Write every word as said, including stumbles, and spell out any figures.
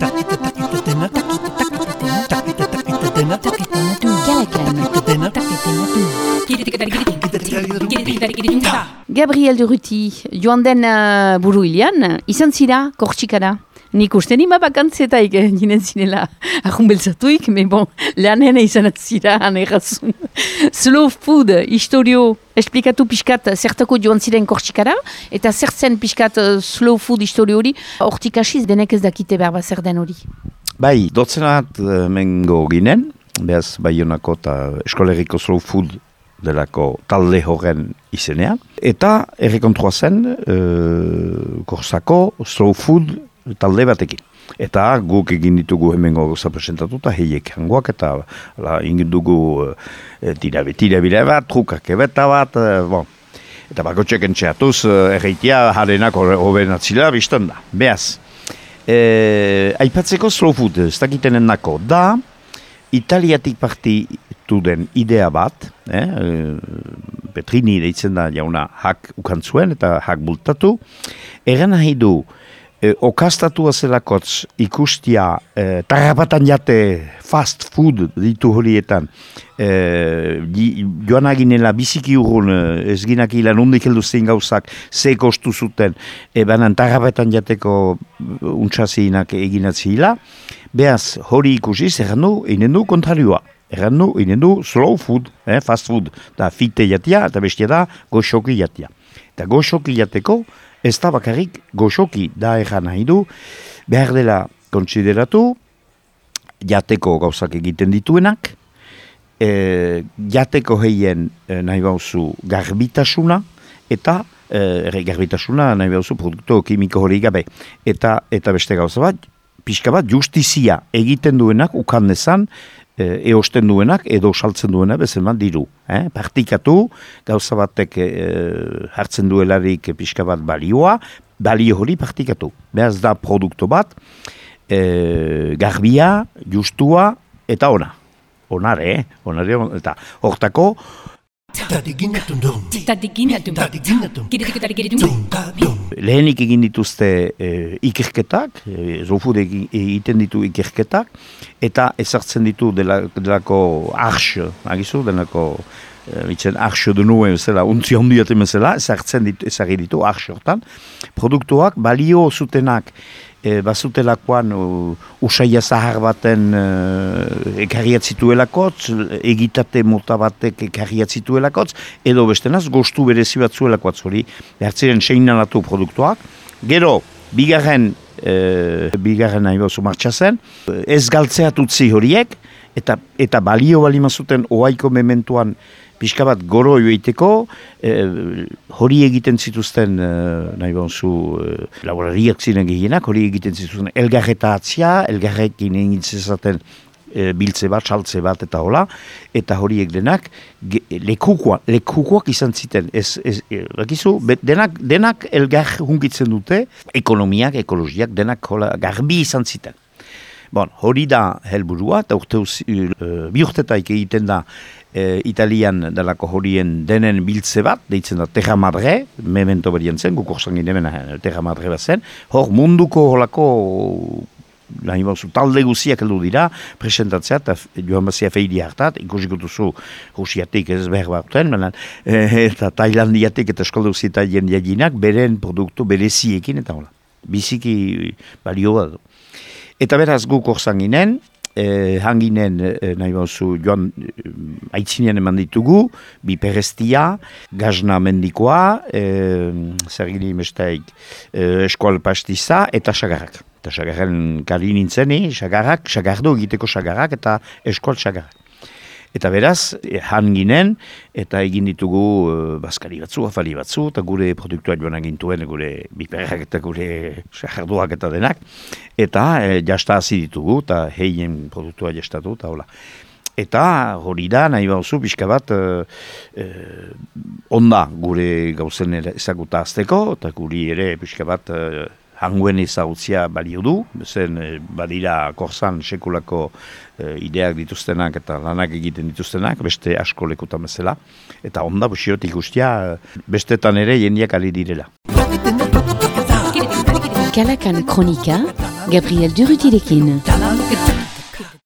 Gabriel Durruti, joan den uh, buru hilian, izan zira Kortsikara. Nik uste nima bakantzetaik ginen zinela ahun beltzatuik, me bon, lehanen izan zira anerrazun. Slow food, historio, esplikatu pixkat zertako joan ziren Kortsikara, eta zertzen pixkat uh, slow food historio hori, hortik hasiz denek ez dakite behar bat zer den hori. Bai, dotzenat uh, mengo ginen, behaz Baionako eta eskoleriko slow food delako talde horren izenean. Eta errekontrua zen uh, Korsako slow food talde batekin. Eta guk egin ditugu hemengo gauza presentatuta, heiek hangoak, eta la, ingin dugu uh, tira-bire bat, trukak ebeta bat, uh, bon. Eta bako txeken txeatuz, uh, erreitia jarenak hoben atzila biztan da. Beaz, eh, aipatzeko slow food, ez dakitenen nako, da, Italiatik partitu den idea bat, eh, Petrini deitzen da jauna hak ukantzuen eta hak bultatu, eran nahi du, E, okastatua zelakotz ikustia e, tarrapatan jate fast food ditu horietan e, joan aginela biziki urrun ez ginak ilan undik heldu zein gauzak ze kostu zuten e, banan tarrapatan jateko untsaziinak eginatzila behaz hori ikusiz errandu einen du kontrarioa errandu einen du slow food, eh, fast food da fite jatia eta bestia da goxoki jatia eta goxoki jateko ez da bakarrik goxoki da erran nahi du, behar dela kontsideratu, jateko gauzak egiten dituenak, e, jateko heien e, nahi bauzu garbitasuna, eta e, garbitasuna nahi bauzu produktu kimiko hori gabe, eta, eta beste gauza bat, pixka bat justizia egiten duenak, ukan dezan, E, eosten duenak edo saltzen duena bezeman diru. Eh? Partikatu, gauza batek e, hartzen duelarik pixka bat balioa, balio hori partikatu. Behaz da produktu bat, e, garbia, justua eta ona. Onare, eh? Onare, eta hortako, lehenik egin dituzte e, ikerketak, e, zofude egiten ditu ikerketak, eta ezartzen ditu dela, delako arx, agizu, delako bitzen arx de nuen zela, untzi handiaten bezala, ezartzen ditu, ezagir ditu arx hortan, produktuak balio zutenak, E, bazutelakoan uh, usaia zahar baten uh, ekarriatzituelakotz, egitate mota batek ekarriatzituelakotz, edo bestenaz gostu berezi bat zuelakotz hori, behartziren seinalatu produktuak. Gero, bigarren, e, bigarren nahi bauzu martxa zen, ez galtzeat utzi horiek, eta, eta balio balimazuten oaiko mementuan pixka bat goro joiteko, eh, hori egiten zituzten, eh, nahi bauzu, eh, laborariak ziren gehienak, hori egiten zituzten elgarretatzia, elgarrekin egin zezaten eh, biltze bat, saltze bat eta hola, eta horiek denak lekukoak, lekukoak izan ziten, ez, ez, rakizu, denak, denak elgar hunkitzen dute, ekonomiak, ekologiak, denak hola, garbi izan ziten. Bon, hori da helburua, eta urte uh, bi urtetaik egiten da uh, Italian dalako horien denen biltze bat, deitzen da Terra Madre, memento berien zen, guk orsan ginen Terra Madre bat zen, hor munduko holako nahi bauzu talde guziak heldu dira, presentatzea eta joan bazia feiri hartat, ikusiko duzu Rusiatik ez behar bauten, eta Tailandiatik eta eskolda uzietaien jaginak, beren produktu bereziekin eta hola. Biziki balioa du. Eta beraz guk orzan ginen, eh, hanginen eh, nahi bauzu joan eh, aitzinean eman ditugu, bi perrestia, gazna mendikoa, eh, zer gini mesteik eh, eskual pastiza eta sagarrak. Eta sagarren kari nintzeni, sagarrak, sagardo egiteko sagarrak eta eskual sagarrak. Eta beraz, han ginen, eta egin ditugu uh, bazkari batzu, afali batzu, eta gure produktuak joan agintuen, gure biperrak eta gure sajarduak eta denak, eta e, jasta hazi ditugu, eta heien produktua jastatu, eta hola. Eta hori da, nahi bauzu, pixka bat, e, e, onda gure gauzen ezaguta azteko, eta guri ere pixka bat, e, hanguen ezagutzia balio du, zen e, badira korsan sekulako e, ideak dituztenak eta lanak egiten dituztenak, beste asko lekutan bezala, eta onda busiot ikustia bestetan ere jendiak ari direla. Kalakan kronika Gabriel Durutirekin.